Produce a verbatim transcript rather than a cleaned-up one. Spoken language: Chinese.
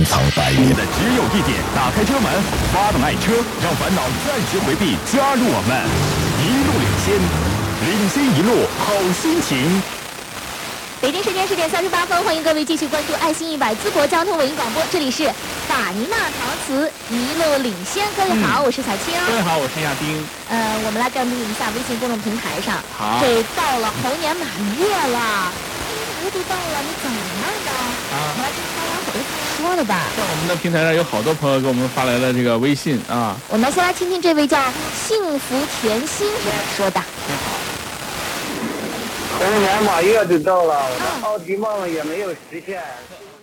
藏百年的只有一点，打开车门，发动爱车，让烦恼暂时回避，加入我们，一路领先，领先一路好心情。 北京时间十点三十八分，欢迎各位继续关注爱心一百淄博交通文艺广播，这里是法尼纳陶瓷一路领先。各位好，嗯、我是小青。 各位好，我是亚丁。 呃，我们来关注一下微信公众平台上， 好， 这到了猴年马月了，年都到了，你怎么样的？啊，我们来听大家伙说的吧。 在我们的平台上有好多朋友给我们发来了这个微信啊。 我们先来听听这位叫幸福甜心说的。 你好。 猴年马月就到了，我的奥迪梦也没有实现。